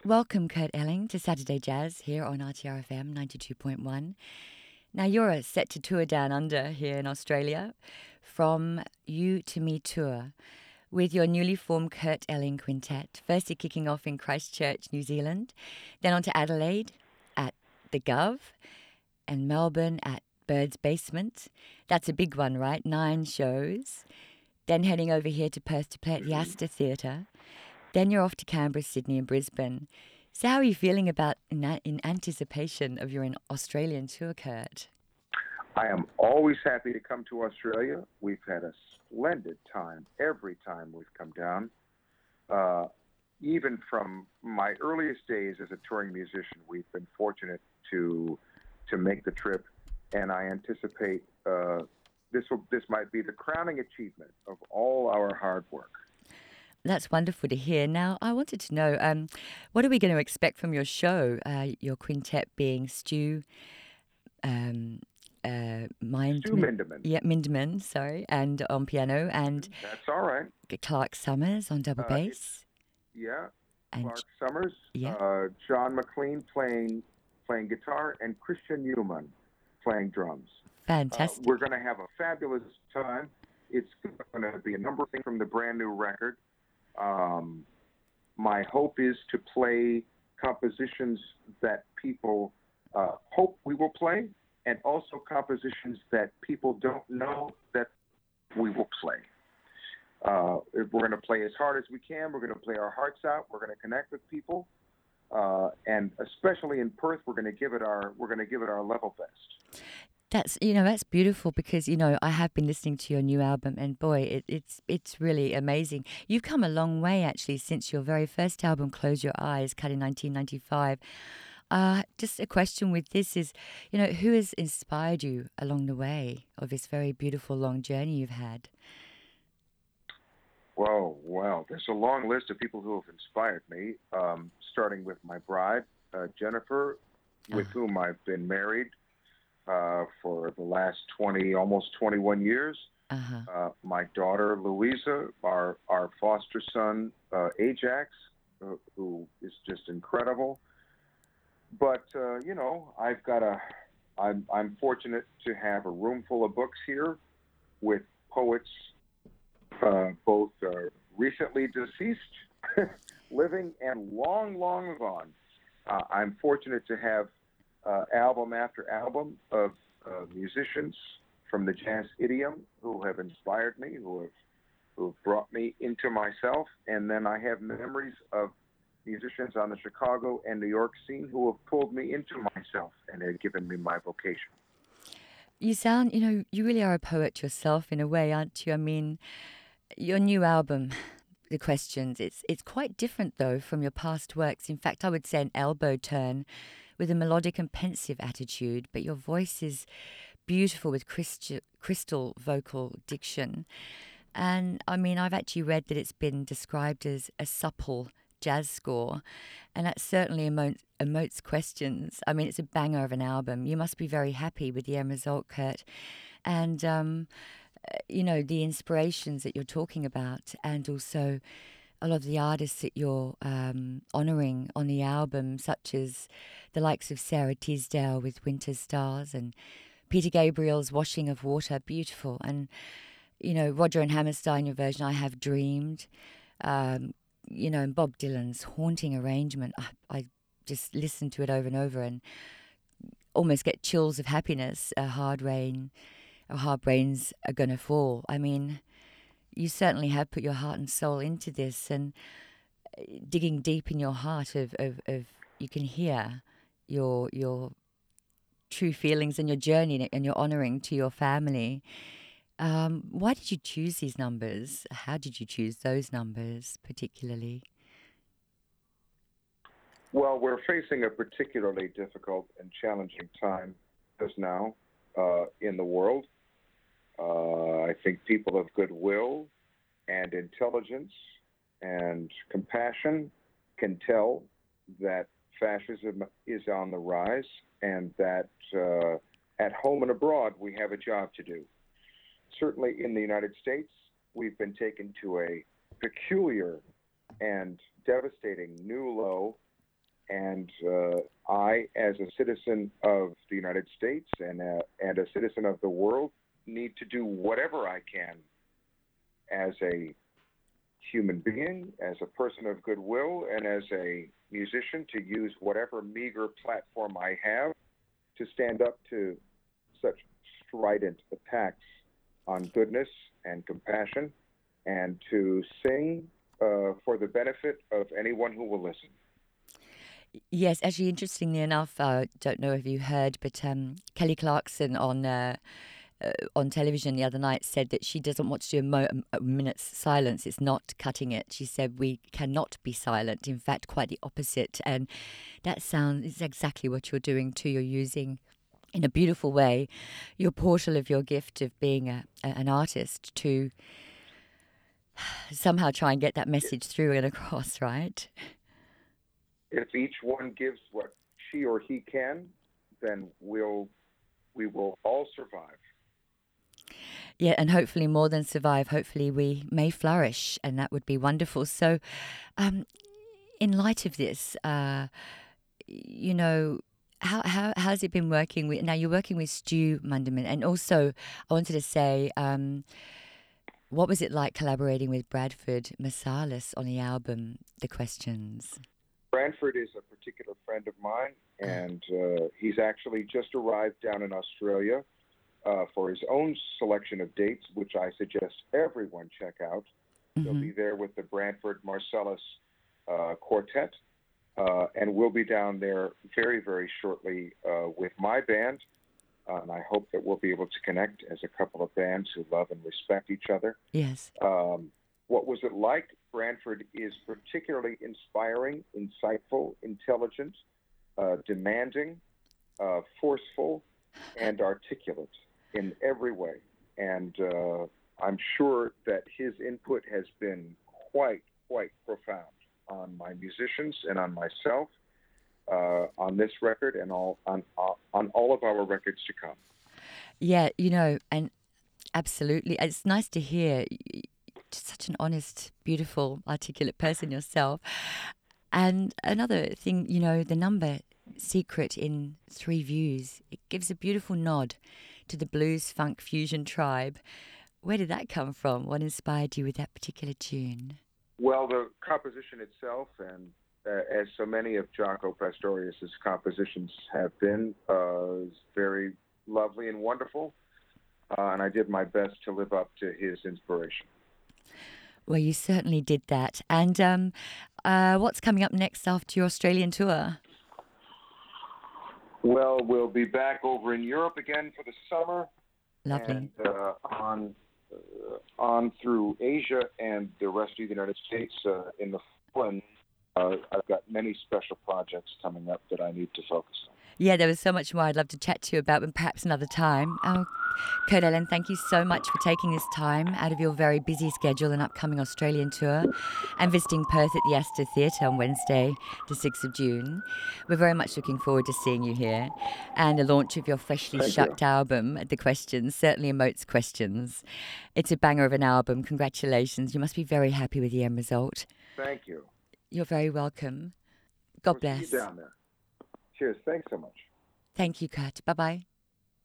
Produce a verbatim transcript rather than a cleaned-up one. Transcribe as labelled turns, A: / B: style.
A: Welcome, Kurt Elling, to Saturday Jazz here on R T R F M ninety-two point one. Now, you're set to tour down under here in Australia from You to Me tour with your newly formed Kurt Elling Quintet, firstly kicking off in Christchurch, New Zealand, then on to Adelaide at the Gov and Melbourne at Bird's Basement. That's a big one, right? Nine shows. Then heading over here to Perth to play at the Astor Theatre. Then you're off to Canberra, Sydney and Brisbane. So how are you feeling about in, in anticipation of your in Australian tour, Kurt?
B: I am always happy to come to Australia. We've had a splendid time every time we've come down. Uh, even from my earliest days as a touring musician, we've been fortunate to to make the trip, and I anticipate uh, this will this might be the crowning achievement of all our hard work.
A: That's wonderful to hear. Now, I wanted to know, um, what are we going to expect from your show? Uh, your quintet being Stu, um, uh, Mind,
B: Stu Minderman.
A: Yeah, Minderman, sorry, and on piano, and
B: that's all right.
A: Clark Summers on double
B: uh,
A: bass.
B: Yeah,
A: and
B: Clark Summers.
A: Yeah.
B: Uh, John McLean playing playing guitar, and Christian Newman playing drums.
A: Fantastic.
B: Uh, we're going to have a fabulous time. It's going to be a number of things from the brand new record. Um, my hope is to play compositions that people uh, hope we will play, and also compositions that people don't know that we will play. Uh, we're going to play as hard as we can. We're going to play our hearts out. We're going to connect with people, uh, and especially in Perth, we're going to give it our we're going to give it our level best.
A: That's, you know, that's beautiful because, you know, I have been listening to your new album and boy, it, it's it's really amazing. You've come a long way actually since your very first album, Close Your Eyes, cut in nineteen ninety-five. Uh, just a question with this is, you know, who has inspired you along the way of this very beautiful long journey you've had?
B: Whoa, well, there's a long list of people who have inspired me, um, starting with my bride, uh, Jennifer, with
A: uh-huh.
B: whom I've been married Uh, for the last twenty, almost twenty-one years.
A: Uh-huh.
B: Uh, my daughter, Louisa, our, our foster son, uh, Ajax, uh, who is just incredible. But, uh, you know, I've got a, I'm, I'm fortunate to have a room full of books here with poets, uh, both uh, recently deceased, living, and long, long gone. Uh, I'm fortunate to have Uh, album after album of uh, musicians from the jazz idiom who have inspired me, who have who have brought me into myself, and then I have memories of musicians on the Chicago and New York scene who have pulled me into myself and have given me my vocation.
A: You sound, you know, you really are a poet yourself in a way, aren't you? I mean, your new album, The Questions, it's it's quite different though from your past works. In fact, I would say an elbow turn, with a melodic and pensive attitude, but your voice is beautiful with crystal, crystal vocal diction. And I mean, I've actually read that it's been described as a supple jazz score, and that certainly emotes, emotes questions. I mean, it's a banger of an album. You must be very happy with the end result, Kurt. And, um, you know, the inspirations that you're talking about, and also a lot of the artists that you're um, honouring on the album, such as the likes of Sarah Tisdale with Winter's Stars and Peter Gabriel's Washing of Water, beautiful. And, you know, Roger and Hammerstein, your version, I Have Dreamed, um, you know, and Bob Dylan's haunting arrangement. I, I just listen to it over and over and almost get chills of happiness. A hard rain, or hard rains are gonna fall. I mean, you certainly have put your heart and soul into this, and digging deep in your heart of, of, of you can hear your your true feelings and your journey and your honouring to your family. Um, why did you choose these numbers? How did you choose those numbers particularly?
B: Well, we're facing a particularly difficult and challenging time just now uh, in the world. Uh, I think people of goodwill and intelligence and compassion can tell that fascism is on the rise, and that uh, at home and abroad we have a job to do. Certainly in the United States, we've been taken to a peculiar and devastating new low and uh, I, as a citizen of the United States and a, and a citizen of the world, need to do whatever I can as a human being, as a person of goodwill, and as a musician to use whatever meager platform I have to stand up to such strident attacks on goodness and compassion, and to sing uh, for the benefit of anyone who will listen.
A: Yes, actually, interestingly enough, I uh, don't know if you heard, but um, Kelly Clarkson on uh, uh, on television the other night said that she doesn't want to do a, mo- a minute's silence. It's not cutting it. She said we cannot be silent. In fact, quite the opposite. And that sounds is exactly what you're doing too. You're using, in a beautiful way, your portal of your gift of being a, a, an artist to somehow try and get that message through and across, right?
B: If each one gives what she or he can, then we'll we will all survive.
A: Yeah, and hopefully more than survive. Hopefully we may flourish, and that would be wonderful. So, um, in light of this, uh, you know, how how how's it been working with? Now you're working with Stu Munderman, and also I wanted to say, um, what was it like collaborating with Bradford Marsalis on the album The Questions?
B: Bradford is a particular friend of mine, and uh, he's actually just arrived down in Australia uh, for his own selection of dates, which I suggest everyone check out. Mm-hmm. He'll be there with the Bradford Marsalis uh, Quartet, uh, and we'll be down there very, very shortly uh, with my band, uh, and I hope that we'll be able to connect as a couple of bands who love and respect each other.
A: Yes.
B: Um, what was it like? Bradford is particularly inspiring, insightful, intelligent, uh, demanding, uh, forceful, and articulate in every way. And uh, I'm sure that his input has been quite, quite profound on my musicians and on myself, uh, on this record and all on uh, on all of our records to come.
A: Yeah, you know, and absolutely, it's nice to hear. Such an honest, beautiful, articulate person yourself. And another thing, you know, the number Secret in Three Views, it gives a beautiful nod to the blues funk fusion tribe. Where did that come from? What inspired you with that particular tune?
B: Well, the composition itself, and uh, as so many of Jaco Pastorius's compositions have been, uh, is very lovely and wonderful. Uh, and I did my best to live up to his inspiration.
A: Well, you certainly did that. And um, uh, what's coming up next after your Australian tour?
B: Well, we'll be back over in Europe again for the summer.
A: Lovely.
B: And uh, on, uh, on through Asia and the rest of the United States uh, in the fall. And uh, I've got many special projects coming up that I need to focus on.
A: Yeah, there was so much more I'd love to chat to you about, but perhaps another time. Oh, Kurt Elland, thank you so much for taking this time out of your very busy schedule and upcoming Australian tour and visiting Perth at the Astor Theatre on Wednesday, the sixth of June. We're very much looking forward to seeing you here. And the launch of your freshly
B: Thank
A: shucked
B: you.
A: album, The Questions, certainly emotes questions. It's a banger of an album. Congratulations. You must be very happy with the end result.
B: Thank you.
A: You're very welcome. God
B: We'll
A: bless.
B: see you down there. Cheers. Thanks so much.
A: Thank you, Kurt. Bye-bye.